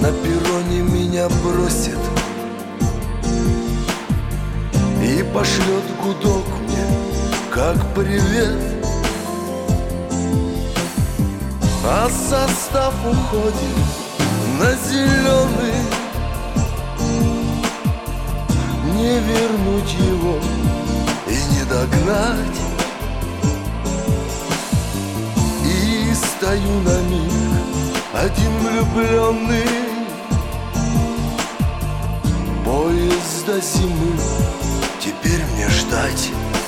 на перроне меня бросит и пошлет гудок мне, как привет. А состав уходит на зеленый, не вернуть его и не догнать. И стою на миг, один влюбленный, поезда зимы теперь мне ждать.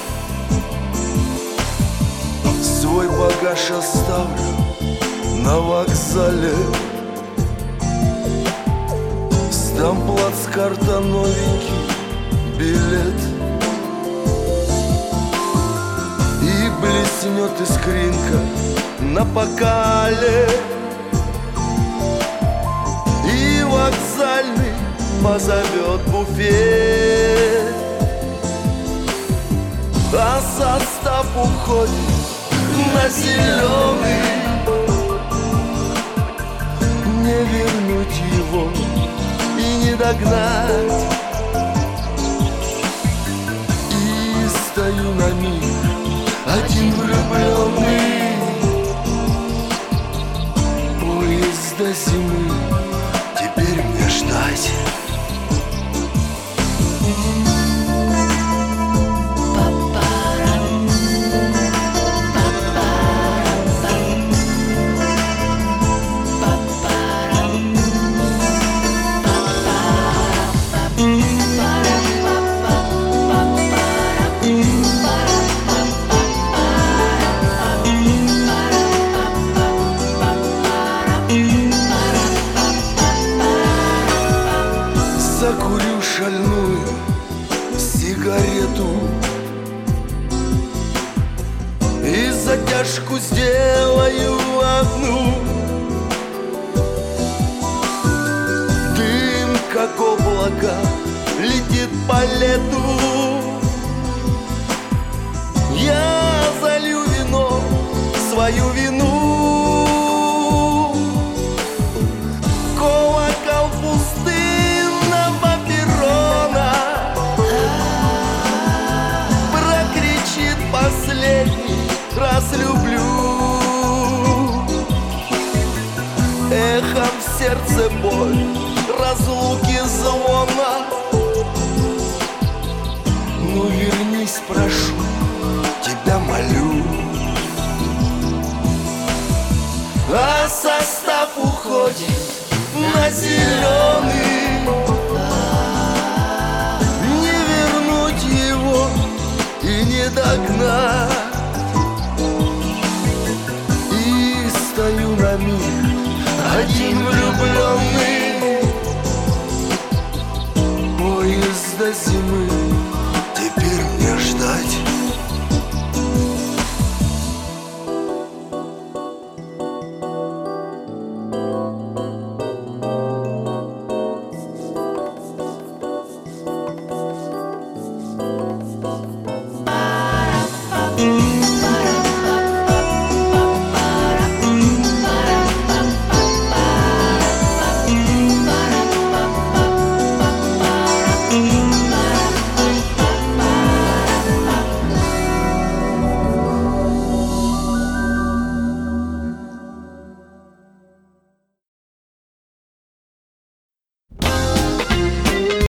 Свой багаж оставлю на вокзале, сдам плацкарта новенький билет, и блеснет искринка на покале, и вокзальный позовет буфет. А состав уходит на зеленый, не вернуть его и не догнать. И стою на миг, один влюбленный, поезда зимы теперь мне ждать. Закурю шальную сигарету и затяжку сделаю одну. Дым, как облако, летит по лету. Я залью вино, свою вину. Колокол пустынного перрона прокричит последний раз люблю. Эхом в сердце боль разлуки звона. Ну вернись, прошу, тебя молю. А состав уходит на зеленый, не вернуть его и не догнать. И стою на миг, один влюбленный, поезда зимы теперь мне ждать.